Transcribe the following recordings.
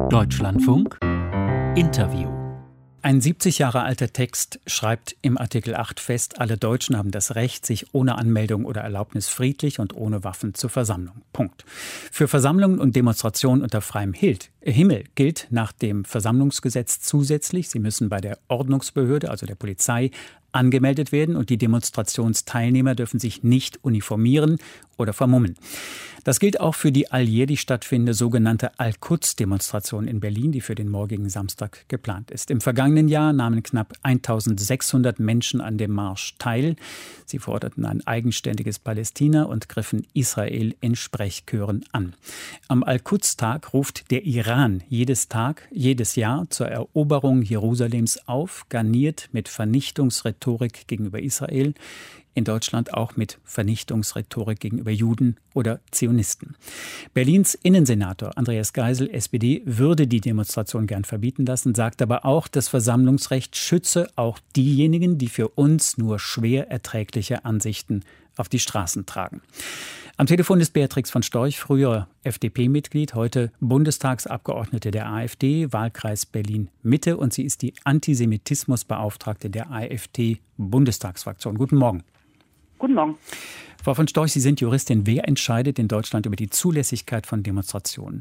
Deutschlandfunk Interview. Ein 70 Jahre alter Text schreibt im Artikel 8 fest, alle Deutschen haben das Recht, sich ohne Anmeldung oder Erlaubnis friedlich und ohne Waffen zur Versammlung. Punkt. Für Versammlungen und Demonstrationen unter freiem Himmel gilt nach dem Versammlungsgesetz zusätzlich, sie müssen bei der Ordnungsbehörde, also der Polizei, angemeldet werden und die Demonstrationsteilnehmer dürfen sich nicht uniformieren oder vermummen. Das gilt auch für die alljährlich stattfindende sogenannte Al-Quds-Demonstration in Berlin, die für den morgigen Samstag geplant ist. Im vergangenen Jahr nahmen knapp 1600 Menschen an dem Marsch teil. Sie forderten ein eigenständiges Palästina und griffen Israel in Sprechchören an. Am Al-Quds-Tag ruft der Iran jedes Jahr zur Eroberung Jerusalems auf, garniert mit Vernichtungsrhetorik gegenüber Israel. In Deutschland auch mit Vernichtungsrhetorik gegenüber Juden oder Zionisten. Berlins Innensenator Andreas Geisel, SPD, würde die Demonstration gern verbieten lassen, sagt aber auch, das Versammlungsrecht schütze auch diejenigen, die für uns nur schwer erträgliche Ansichten auf die Straßen tragen. Am Telefon ist Beatrix von Storch, früher FDP-Mitglied, heute Bundestagsabgeordnete der AfD, Wahlkreis Berlin-Mitte, und sie ist die Antisemitismusbeauftragte der AfD-Bundestagsfraktion. Guten Morgen. Guten Morgen. Frau von Storch, Sie sind Juristin. Wer entscheidet in Deutschland über die Zulässigkeit von Demonstrationen?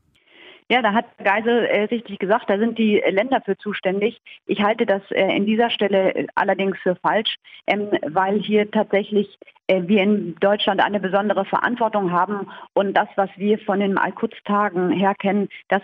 Ja, da hat Geisel richtig gesagt, da sind die Länder für zuständig. Ich halte das in dieser Stelle allerdings für falsch, weil hier tatsächlich wir in Deutschland eine besondere Verantwortung haben. Und das, was wir von den Al-Quds-Tagen her kennen, das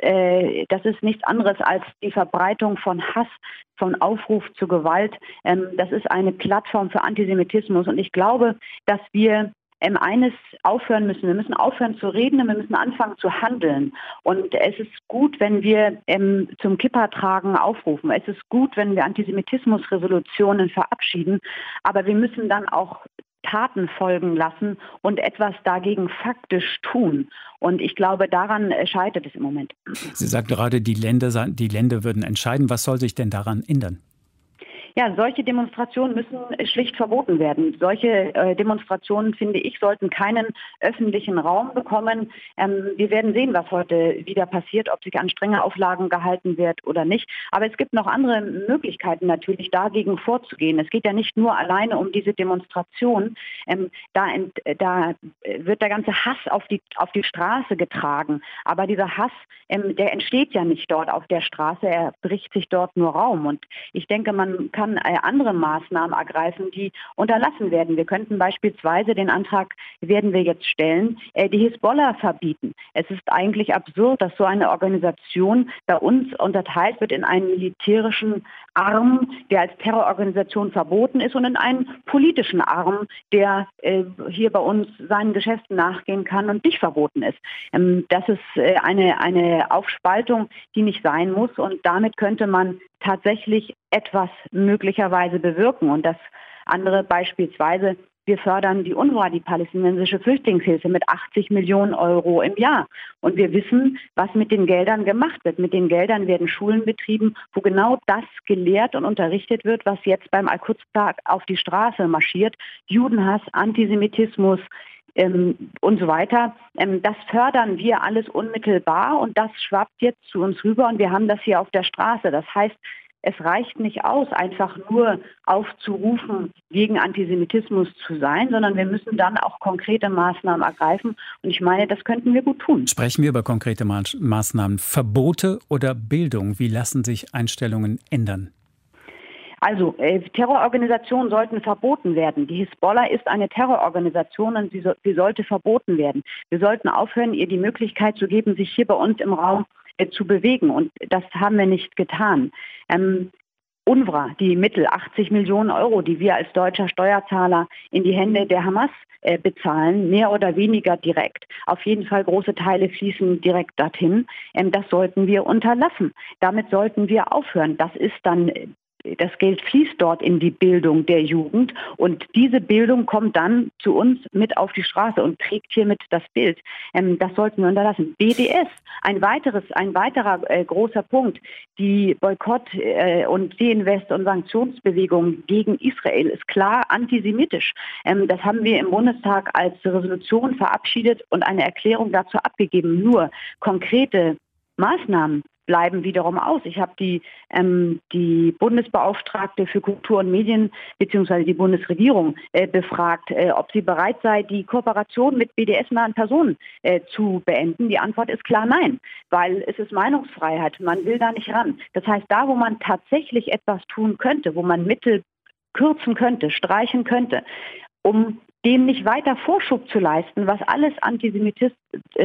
ist nichts anderes als die Verbreitung von Hass, von Aufruf zu Gewalt. Das ist eine Plattform für Antisemitismus. Und ich glaube, dass wir eines aufhören müssen. Wir müssen aufhören zu reden und wir müssen anfangen zu handeln. Und es ist gut, wenn wir zum Kippa-Tragen aufrufen. Es ist gut, wenn wir Antisemitismus-Resolutionen verabschieden. Aber wir müssen dann auch Taten folgen lassen und etwas dagegen faktisch tun. Und ich glaube, daran scheitert es im Moment. Sie sagt gerade, die Länder würden entscheiden. Was soll sich denn daran ändern? Ja, solche Demonstrationen müssen schlicht verboten werden. Solche Demonstrationen, finde ich, sollten keinen öffentlichen Raum bekommen. Wir werden sehen, was heute wieder passiert, ob sich an strenge Auflagen gehalten wird oder nicht. Aber es gibt noch andere Möglichkeiten natürlich, dagegen vorzugehen. Es geht ja nicht nur alleine um diese Demonstration. Da wird der ganze Hass auf die Straße getragen. Aber dieser Hass, der entsteht ja nicht dort auf der Straße. Er bricht sich dort nur Raum. Und ich denke, man kann andere Maßnahmen ergreifen, die unterlassen werden. Wir könnten beispielsweise, den Antrag werden wir jetzt stellen, die Hisbollah verbieten. Es ist eigentlich absurd, dass so eine Organisation bei uns unterteilt wird in einen militärischen Arm, der als Terrororganisation verboten ist, und in einen politischen Arm, der hier bei uns seinen Geschäften nachgehen kann und nicht verboten ist. Das ist eine Aufspaltung, die nicht sein muss, und damit könnte man tatsächlich etwas möglicherweise bewirken. Und das andere beispielsweise, wir fördern die UNRWA, die palästinensische Flüchtlingshilfe, mit 80 Millionen Euro im Jahr. Und wir wissen, was mit den Geldern gemacht wird. Mit den Geldern werden Schulen betrieben, wo genau das gelehrt und unterrichtet wird, was jetzt beim Al-Quds-Tag auf die Straße marschiert. Judenhass, Antisemitismus, und so weiter. Das fördern wir alles unmittelbar, und das schwappt jetzt zu uns rüber, und wir haben das hier auf der Straße. Das heißt, es reicht nicht aus, einfach nur aufzurufen, gegen Antisemitismus zu sein, sondern wir müssen dann auch konkrete Maßnahmen ergreifen. Und ich meine, das könnten wir gut tun. Sprechen wir über konkrete Maßnahmen. Verbote oder Bildung? Wie lassen sich Einstellungen ändern? Also, Terrororganisationen sollten verboten werden. Die Hisbollah ist eine Terrororganisation, und sie sollte verboten werden. Wir sollten aufhören, ihr die Möglichkeit zu geben, sich hier bei uns im Raum zu bewegen. Und das haben wir nicht getan. UNRWA, die Mittel, 80 Millionen Euro, die wir als deutscher Steuerzahler in die Hände der Hamas bezahlen, mehr oder weniger direkt. Auf jeden Fall große Teile fließen direkt dorthin. Das sollten wir unterlassen. Damit sollten wir aufhören. Das Geld fließt dort in die Bildung der Jugend, und diese Bildung kommt dann zu uns mit auf die Straße und trägt hiermit das Bild. Das sollten wir unterlassen. BDS, ein weiterer großer Punkt. Die Boykott- und Deinvest- und Sanktionsbewegung gegen Israel ist klar antisemitisch. Das haben wir im Bundestag als Resolution verabschiedet und eine Erklärung dazu abgegeben. Nur konkrete Maßnahmen bleiben wiederum aus. Ich habe die Bundesbeauftragte für Kultur und Medien bzw. die Bundesregierung befragt, ob sie bereit sei, die Kooperation mit BDS-nahen Personen zu beenden. Die Antwort ist klar nein, weil es ist Meinungsfreiheit. Man will da nicht ran. Das heißt, da, wo man tatsächlich etwas tun könnte, wo man Mittel kürzen könnte, streichen könnte, um dem nicht weiter Vorschub zu leisten, was alles Antisemitismus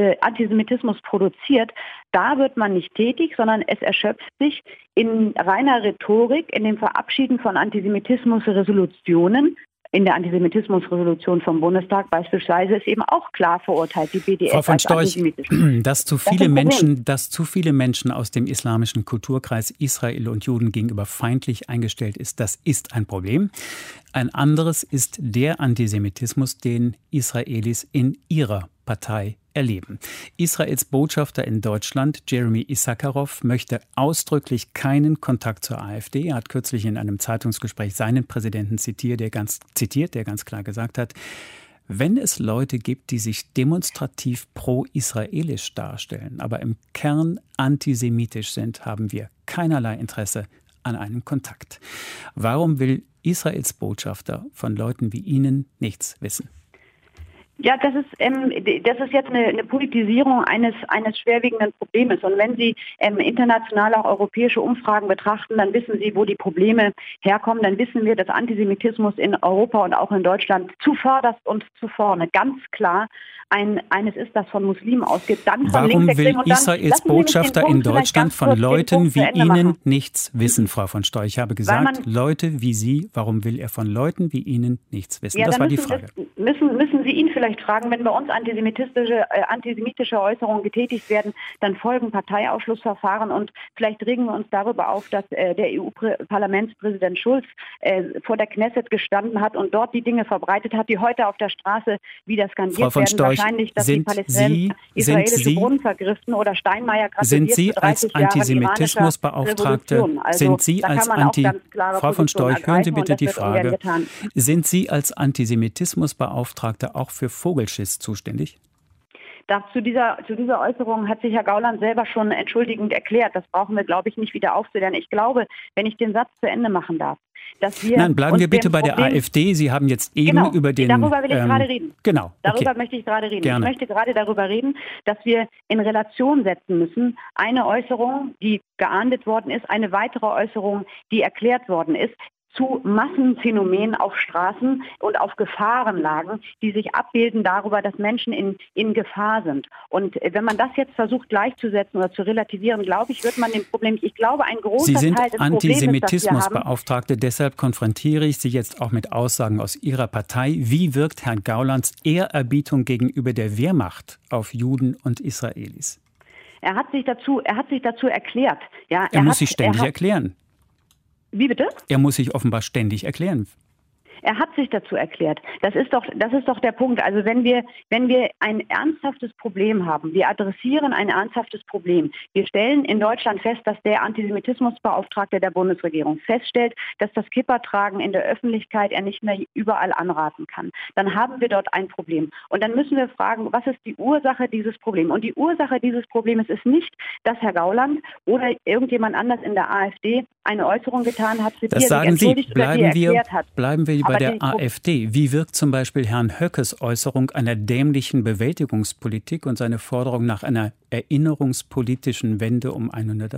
produziert, da wird man nicht tätig, sondern es erschöpft sich in reiner Rhetorik, in dem Verabschieden von Antisemitismusresolutionen. In der Antisemitismusresolution vom Bundestag beispielsweise ist eben auch klar verurteilt, die BDS Frau von als Storch, antisemitisch. dass zu viele Menschen aus dem islamischen Kulturkreis Israel und Juden gegenüber feindlich eingestellt ist, das ist ein Problem. Ein anderes ist der Antisemitismus, den Israelis in ihrer Partei erleben. Israels Botschafter in Deutschland, Jeremy Issacharow, möchte ausdrücklich keinen Kontakt zur AfD. Er hat kürzlich in einem Zeitungsgespräch seinen Präsidenten zitiert, der ganz klar gesagt hat, wenn es Leute gibt, die sich demonstrativ pro-israelisch darstellen, aber im Kern antisemitisch sind, haben wir keinerlei Interesse an einem Kontakt. Warum will Israels Botschafter von Leuten wie Ihnen nichts wissen? Ja, das ist jetzt eine Politisierung eines schwerwiegenden Problems. Und wenn Sie internationale, auch europäische Umfragen betrachten, dann wissen Sie, wo die Probleme herkommen. Dann wissen wir, dass Antisemitismus in Europa und auch in Deutschland zuvörderst und zuvorne ganz klar eines ist, das von Muslimen ausgeht. Dann von Warum will Israels Botschafter in Deutschland von Leuten wie Ihnen nichts wissen, Frau von Storch? Ich habe gesagt, Leute wie Sie, warum will er von Leuten wie Ihnen nichts wissen? Ja, das war die Frage. Müssen Sie ihn vielleicht fragen, wenn bei uns antisemitische Äußerungen getätigt werden, dann folgen Parteiausschlussverfahren und vielleicht regen wir uns darüber auf, dass der EU-Parlamentspräsident Schulz vor der Knesset gestanden hat und dort die Dinge verbreitet hat, die heute auf der Straße wieder skandiert Frau von werden. Storch, Wahrscheinlich, dass die Palästinenser israelische Brunnen vergiften oder Steinmeier gratuliert sind Sie als Antisemitismusbeauftragte, Frau von Storch, hören Sie bitte die Frage, sind Sie als Antisemitismusbeauftragte auch für Vogelschiss zuständig? Zu dieser Äußerung hat sich Herr Gauland selber schon entschuldigend erklärt. Das brauchen wir, glaube ich, nicht wieder aufzulernen. Ich glaube, wenn ich den Satz zu Ende machen darf, dass wir... Nein, bleiben wir bitte bei der AfD. Sie haben jetzt eben über den... Darüber will ich gerade reden. Genau. Darüber möchte ich gerade reden. Gerne. Ich möchte gerade darüber reden, dass wir in Relation setzen müssen, eine Äußerung, die geahndet worden ist, eine weitere Äußerung, die erklärt worden ist, zu Massenphänomenen auf Straßen und auf Gefahrenlagen, die sich abbilden darüber, dass Menschen in Gefahr sind. Und wenn man das jetzt versucht gleichzusetzen oder zu relativieren, glaube ich, wird man dem Problem, ich glaube, ein großer Teil des Problems, Sie sind Antisemitismusbeauftragte, deshalb konfrontiere ich Sie jetzt auch mit Aussagen aus Ihrer Partei. Wie wirkt Herrn Gaulands Ehrerbietung gegenüber der Wehrmacht auf Juden und Israelis? Er hat sich dazu erklärt. Ja, er muss sich ständig erklären. Wie bitte? Er muss sich offenbar ständig erklären. Er hat sich dazu erklärt. Das ist doch der Punkt. Also wenn wir ein ernsthaftes Problem haben, wir adressieren ein ernsthaftes Problem. Wir stellen in Deutschland fest, dass der Antisemitismusbeauftragte der Bundesregierung feststellt, dass das Kippertragen in der Öffentlichkeit er nicht mehr überall anraten kann. Dann haben wir dort ein Problem. Und dann müssen wir fragen, was ist die Ursache dieses Problems? Und die Ursache dieses Problems ist nicht, dass Herr Gauland oder irgendjemand anders in der AfD eine Äußerung getan hat, für die er sich entschuldigt oder die er erklärt hat. Bleiben wir bei der AfD. Wie wirkt zum Beispiel Herrn Höckes Äußerung einer dämlichen Bewältigungspolitik und seine Forderung nach einer erinnerungspolitischen Wende um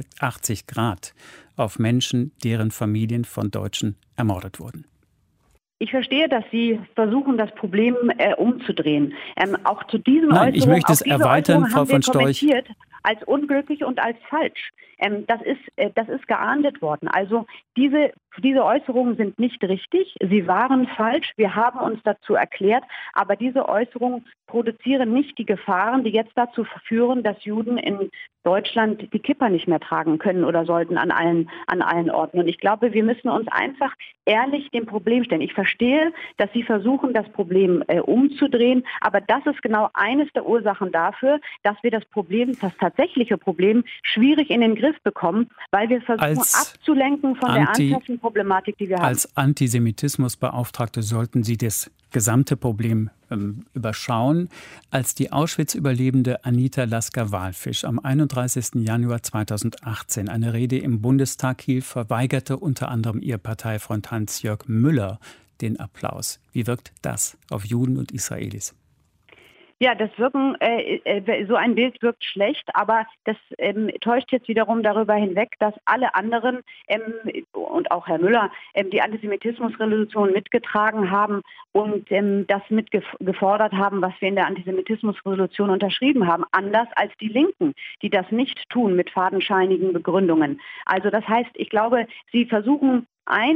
180 Grad auf Menschen, deren Familien von Deutschen ermordet wurden? Ich verstehe, dass Sie versuchen, das Problem umzudrehen. Auch zu diesen Nein, ich möchte es erweitern, Frau von Storch. Als unglücklich und als falsch. Das ist geahndet worden. Also diese Äußerungen sind nicht richtig. Sie waren falsch. Wir haben uns dazu erklärt. Aber diese Äußerungen produzieren nicht die Gefahren, die jetzt dazu führen, dass Juden in Deutschland die Kippa nicht mehr tragen können oder sollten an allen Orten. Und ich glaube, wir müssen uns einfach ehrlich dem Problem stellen. Ich verstehe, dass Sie versuchen, das Problem umzudrehen. Aber das ist genau eines der Ursachen dafür, dass wir das tatsächliche Problem schwierig in den Griff bekommen, weil wir versuchen abzulenken von der ernsthaften Problematik, die wir haben. Als Antisemitismusbeauftragte sollten Sie das gesamte Problem überschauen. Als die Auschwitz-Überlebende Anita Lasker-Wallfisch am 31. Januar 2018 eine Rede im Bundestag hielt, verweigerte unter anderem ihr Parteifreund Hans-Jörg Müller den Applaus. Wie wirkt das auf Juden und Israelis? Ja, so ein Bild wirkt schlecht, aber das täuscht jetzt wiederum darüber hinweg, dass alle anderen und auch Herr Müller die Antisemitismusresolution mitgetragen haben und das mitgefordert haben, was wir in der Antisemitismusresolution unterschrieben haben, anders als die Linken, die das nicht tun mit fadenscheinigen Begründungen. Also das heißt, ich glaube, sie versuchen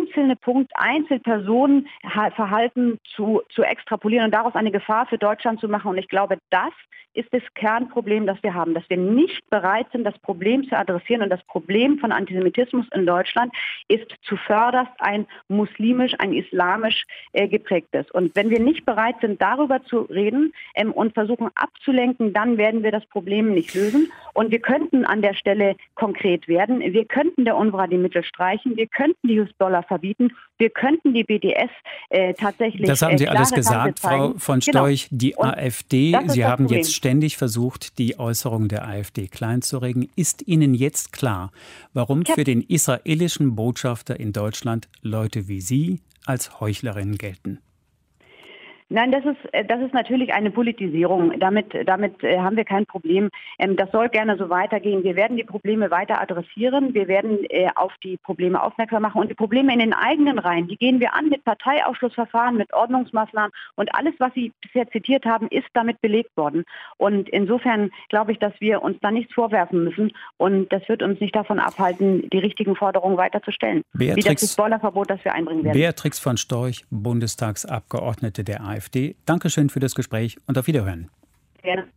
Einzelpersonenverhalten zu extrapolieren und daraus eine Gefahr für Deutschland zu machen. Und ich glaube, das ist das Kernproblem, das wir haben, dass wir nicht bereit sind, das Problem zu adressieren. Und das Problem von Antisemitismus in Deutschland ist zuvörderst ein muslimisch, ein islamisch geprägtes. Und wenn wir nicht bereit sind, darüber zu reden und versuchen abzulenken, dann werden wir das Problem nicht lösen. Und wir könnten an der Stelle konkret werden. Wir könnten der UNRWA die Mittel streichen. Wir könnten die Hisbollah verbieten. Wir könnten die BDS tatsächlich. Das haben Sie alles gesagt, Frau von Storch. Genau. Die AfD, Sie haben jetzt ständig versucht, die Äußerungen der AfD kleinzureden. Ist Ihnen jetzt klar, warum für den israelischen Botschafter in Deutschland Leute wie Sie als Heuchlerinnen gelten? Nein, das ist natürlich eine Politisierung. Damit haben wir kein Problem. Das soll gerne so weitergehen. Wir werden die Probleme weiter adressieren. Wir werden auf die Probleme aufmerksam machen. Und die Probleme in den eigenen Reihen, die gehen wir an mit Parteiausschlussverfahren, mit Ordnungsmaßnahmen. Und alles, was Sie bisher zitiert haben, ist damit belegt worden. Und insofern glaube ich, dass wir uns da nichts vorwerfen müssen. Und das wird uns nicht davon abhalten, die richtigen Forderungen weiterzustellen. Wie das Hisbollah-Verbot, das wir einbringen werden. Beatrix von Storch, Bundestagsabgeordnete der AfD. Dankeschön für das Gespräch und auf Wiederhören. Gerne.